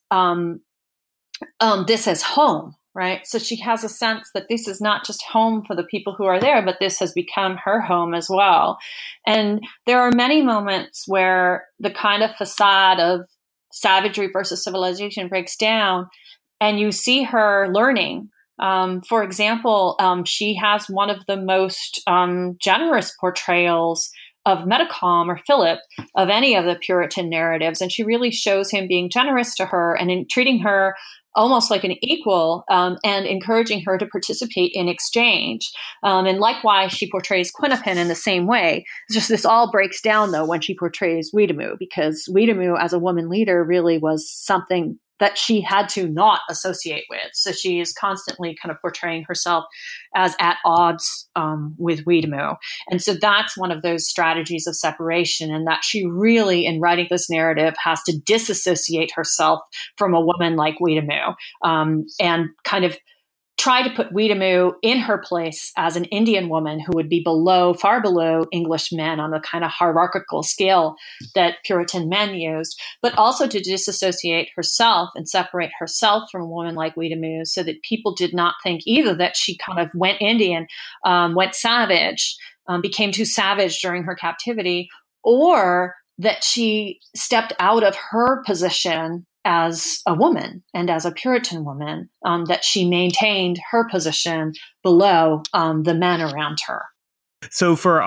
this as home, right? So she has a sense that this is not just home for the people who are there, but this has become her home as well. And there are many moments where the kind of facade of savagery versus civilization breaks down, and you see her learning. For example, she has one of the most generous portrayals of Metacom or Philip of any of the Puritan narratives. And she really shows him being generous to her and in treating her almost like an equal, and encouraging her to participate in exchange. And likewise, she portrays Quinnipian in the same way. It's just this all breaks down, though, when she portrays Weetamoo, because Weetamoo as a woman leader really was something that she had to not associate with. So she is constantly kind of portraying herself as at odds with Weetamoo. And so that's one of those strategies of separation, and that she really, in writing this narrative, has to disassociate herself from a woman like Weetamoo, and kind of try to put Weetamoo in her place as an Indian woman who would be far below English men on the kind of hierarchical scale that Puritan men used, but also to disassociate herself and separate herself from a woman like Weetamoo, so that people did not think either that she kind of went Indian, went savage, became too savage during her captivity, or that she stepped out of her position as a woman and as a Puritan woman, that she maintained her position below the men around her. So for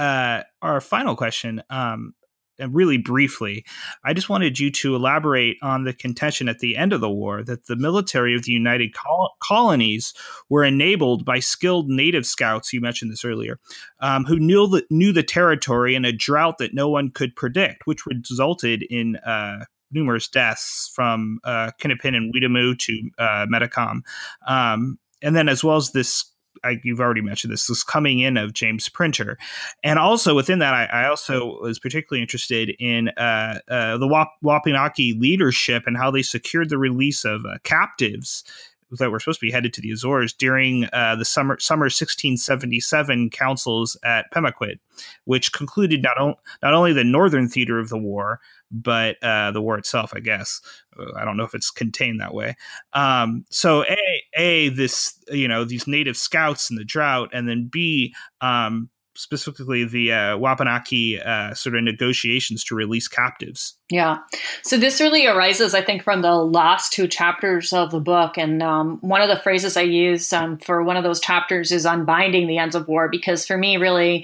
our final question, and really briefly, I just wanted you to elaborate on the contention at the end of the war that the military of the United Colonies were enabled by skilled native scouts, you mentioned this earlier, who knew the territory in a drought that no one could predict, which resulted in numerous deaths from Quinnipian and Weetamoo to Metacom. And then as well as this, you've already mentioned this coming in of James Printer. And also within that, I also was particularly interested in the Wapanaki leadership and how they secured the release of captives that were supposed to be headed to the Azores during the summer 1677 councils at Pemaquid, which concluded not only the northern theater of the war, but the war itself, I guess. I don't know if it's contained that way. So this, these native scouts in the drought, and then B, specifically the Wapanaki sort of negotiations to release captives. Yeah. So this really arises, I think, from the last two chapters of the book. And one of the phrases I use for one of those chapters is unbinding the ends of war, because for me, really,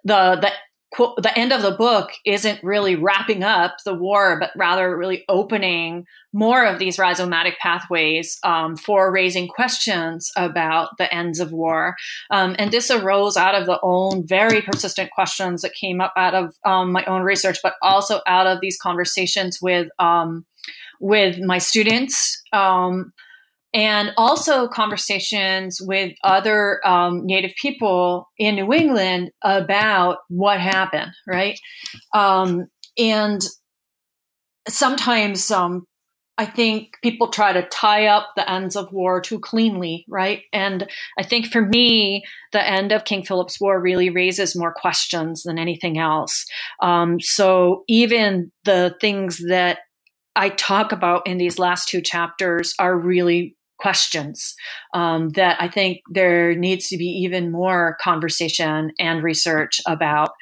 the end of the book isn't really wrapping up the war, but rather really opening more of these rhizomatic pathways for raising questions about the ends of war. And this arose out of the own very persistent questions that came up out of my own research, but also out of these conversations with my students, and also conversations with other Native people in New England about what happened, right? And sometimes I think people try to tie up the ends of war too cleanly, right? And I think for me, the end of King Philip's War really raises more questions than anything else. So even the things that I talk about in these last two chapters are really questions that I think there needs to be even more conversation and research about.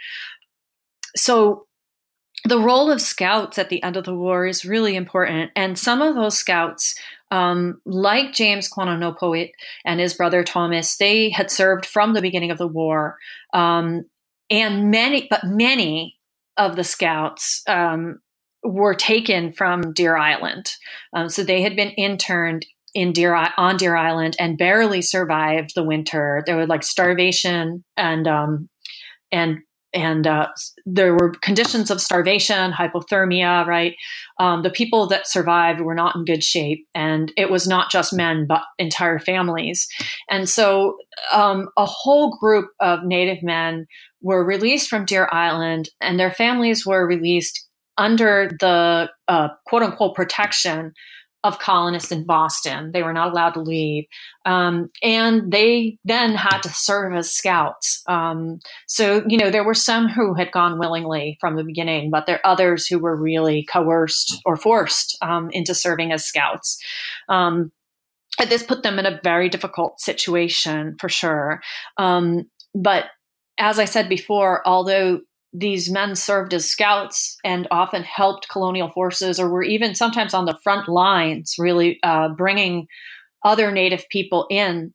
So the role of scouts at the end of the war is really important. And some of those scouts, like James Quanonopoit and his brother Thomas, they had served from the beginning of the war. And many of the scouts were taken from Deer Island. So they had been interned on Deer Island and barely survived the winter. There was like starvation and there were conditions of starvation, hypothermia, right? The people that survived were not in good shape. And it was not just men, but entire families. And so a whole group of Native men were released from Deer Island, and their families were released under the quote unquote protection of colonists in Boston. They were not allowed to leave. And they then had to serve as scouts. So, there were some who had gone willingly from the beginning, but there are others who were really coerced or forced into serving as scouts. And this put them in a very difficult situation for sure. But as I said before, although these men served as scouts and often helped colonial forces, or were even sometimes on the front lines, really bringing other Native people in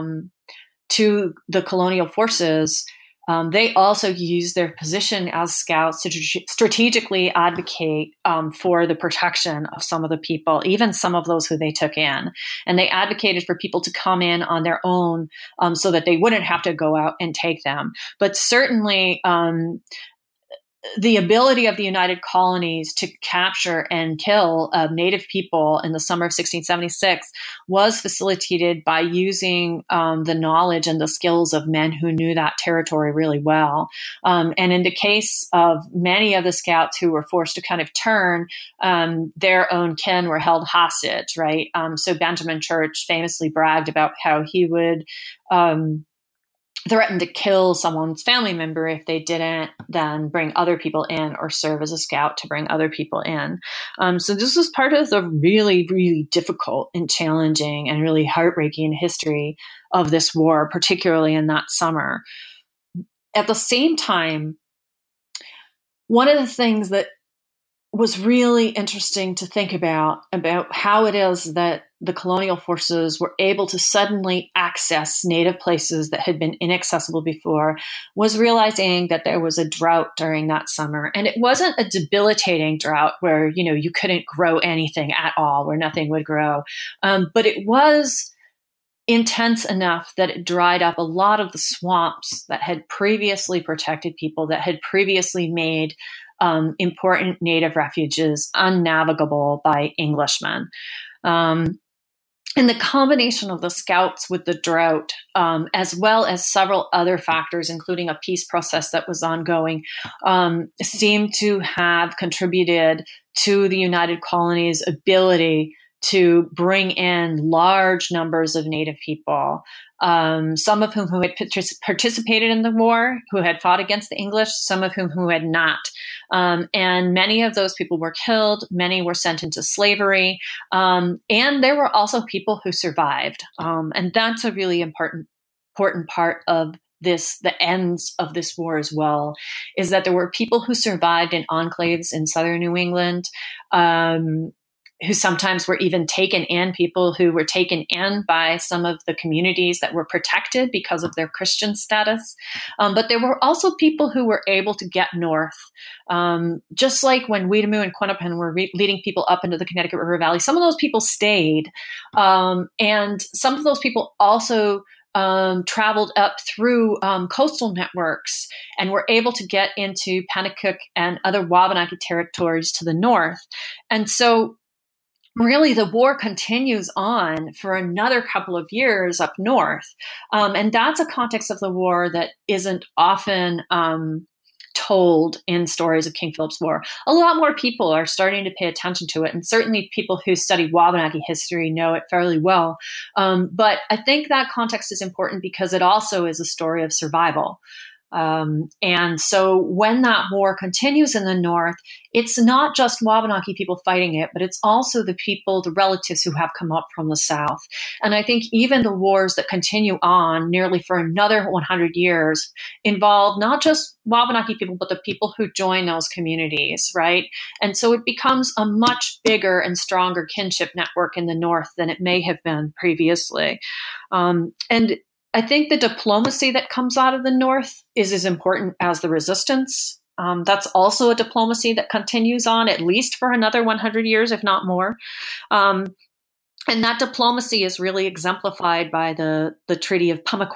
to the colonial forces. They also used their position as scouts to strategically advocate for the protection of some of the people, even some of those who they took in. And they advocated for people to come in on their own so that they wouldn't have to go out and take them. But certainly, the ability of the United Colonies to capture and kill Native people in the summer of 1676 was facilitated by using the knowledge and the skills of men who knew that territory really well. And in the case of many of the scouts who were forced to kind of turn, their own kin were held hostage, right? So Benjamin Church famously bragged about how he would threatened to kill someone's family member if they didn't then bring other people in or serve as a scout to bring other people in. So this was part of the really, really difficult and challenging and really heartbreaking history of this war, particularly in that summer. At the same time, one of the things that was really interesting to think about how it is that the colonial forces were able to suddenly access Native places that had been inaccessible before was realizing that there was a drought during that summer. And it wasn't a debilitating drought where, you couldn't grow anything at all, where nothing would grow. But it was intense enough that it dried up a lot of the swamps that had previously protected people, that had previously made important Native refuges unnavigable by Englishmen. And the combination of the scouts with the drought, as well as several other factors, including a peace process that was ongoing, seemed to have contributed to the United Colonies' ability to bring in large numbers of Native people, some of whom who had participated in the war, who had fought against the English, some of whom who had not. And many of those people were killed. Many were sent into slavery. And there were also people who survived. And that's a really important part of the ends of this war as well, is that there were people who survived in enclaves in southern New England, who sometimes were even taken in, people who were taken in by some of the communities that were protected because of their Christian status. But there were also people who were able to get north. Just like when Weetamoo and Quinnipiac were leading people up into the Connecticut River Valley, some of those people stayed. And some of those people also traveled up through coastal networks and were able to get into Pennacook and other Wabanaki territories to the north. And so really, the war continues on for another couple of years up north. And that's a context of the war that isn't often told in stories of King Philip's War. A lot more people are starting to pay attention to it. And certainly people who study Wabanaki history know it fairly well. But I think that context is important because it also is a story of survival. And so when that war continues in the north, it's not just Wabanaki people fighting it, but it's also the people, the relatives who have come up from the south. And I think even the wars that continue on nearly for another 100 years involve not just Wabanaki people, but the people who join those communities, right? And so it becomes a much bigger and stronger kinship network in the north than it may have been previously. And I think the diplomacy that comes out of the North is as important as the resistance. That's also a diplomacy that continues on at least for another 100 years, if not more. And that diplomacy is really exemplified by the Treaty of Pemaquid,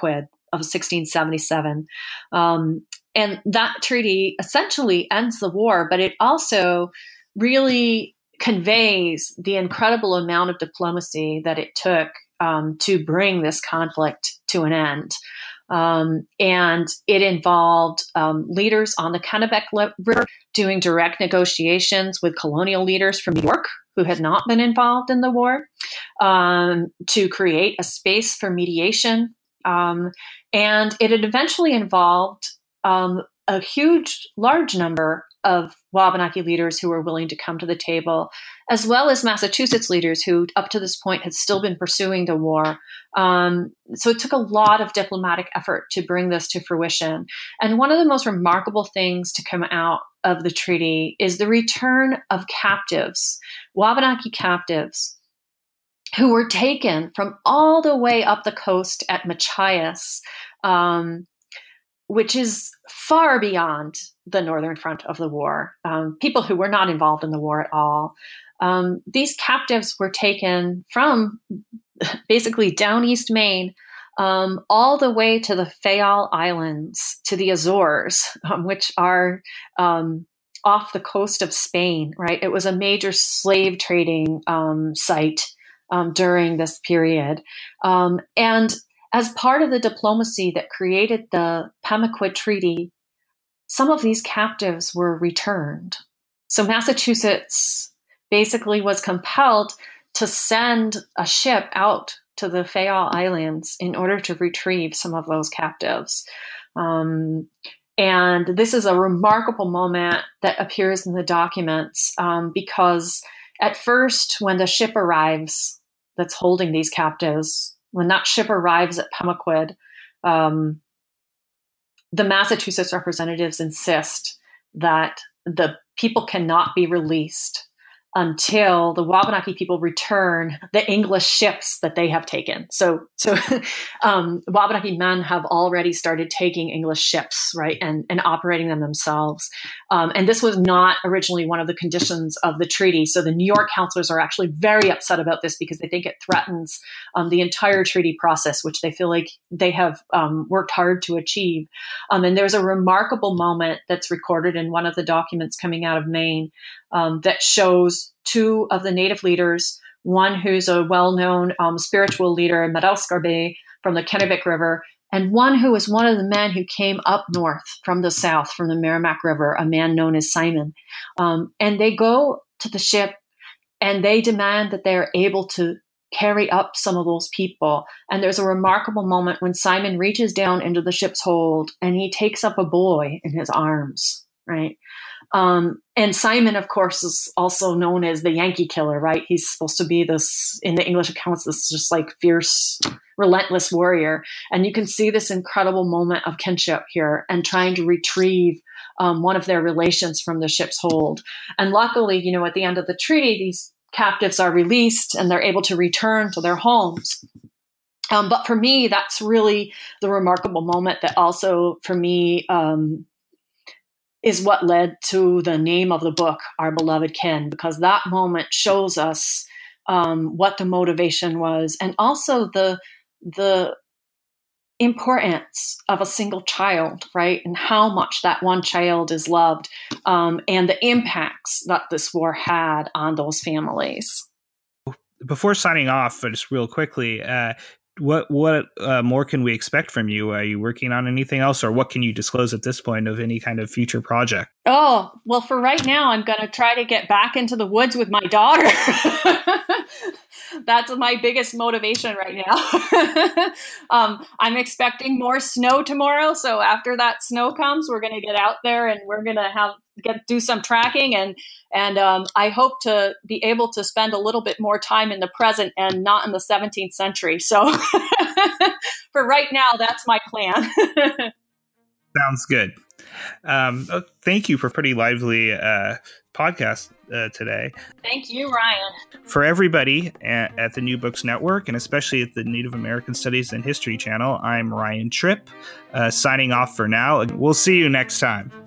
of 1677. And that treaty essentially ends the war, but it also really conveys the incredible amount of diplomacy that it took to bring this conflict to an end. And it involved leaders on the Kennebec River doing direct negotiations with colonial leaders from New York who had not been involved in the war, to create a space for mediation. And it had eventually involved a large number of Wabanaki leaders who were willing to come to the table, as well as Massachusetts leaders who, up to this point, had still been pursuing the war. So it took a lot of diplomatic effort to bring this to fruition. And one of the most remarkable things to come out of the treaty is the return of captives, Wabanaki captives, who were taken from all the way up the coast at Machias, which is far beyond the northern front of the war, people who were not involved in the war at all. These captives were taken from basically down East Maine, all the way to the Fayal Islands, to the Azores, which are off the coast of Spain, right? It was a major slave trading site during this period. And as part of the diplomacy that created the Pemaquid Treaty, some of these captives were returned. So Massachusetts basically was compelled to send a ship out to the Fayal Islands in order to retrieve some of those captives. And this is a remarkable moment that appears in the documents because at first, when the ship arrives that's holding these captives, when that ship arrives at Pemaquid, the Massachusetts representatives insist that the people cannot be released until the Wabanaki people return the English ships that they have taken. So Wabanaki men have already started taking English ships, right, and operating them themselves. And this was not originally one of the conditions of the treaty. So the New York counselors are actually very upset about this because they think it threatens the entire treaty process, which they feel like they have worked hard to achieve. And there's a remarkable moment that's recorded in one of the documents coming out of Maine that shows two of the native leaders, one who's a well-known spiritual leader, Medelscarbe, from the Kennebec River, and one who is one of the men who came up north from the south, from the Merrimack River, a man known as Simon. And they go to the ship and they demand that they are able to carry up some of those people. And there's a remarkable moment when Simon reaches down into the ship's hold and he takes up a boy in his arms, right? And Simon, of course, is also known as the Yankee killer, right? He's supposed to be this, in the English accounts, this just like fierce, relentless warrior. And you can see this incredible moment of kinship here and trying to retrieve one of their relations from the ship's hold. And luckily, you know, at the end of the treaty, these captives are released and they're able to return to their homes. But for me, that's really the remarkable moment that also, for me, is what led to the name of the book, Our Beloved Kin, because that moment shows us what the motivation was, and also the importance of a single child, right? And how much that one child is loved, and the impacts that this war had on those families. Before signing off, just real quickly, what more can we expect from you? Are you working on anything else, or what can you disclose at this point of any kind of future project? Oh, well, for right now, I'm going to try to get back into the woods with my daughter. That's my biggest motivation right now. I'm expecting more snow tomorrow. So after that snow comes, we're going to get out there and we're going to do some tracking. And I hope to be able to spend a little bit more time in the present and not in the 17th century. So for right now, that's my plan. Sounds good. Thank you for a pretty lively podcast today. Thank you, Ryan. For everybody at the New Books Network, and especially at the Native American Studies and History channel, I'm Ryan Tripp, signing off for now. We'll see you next time.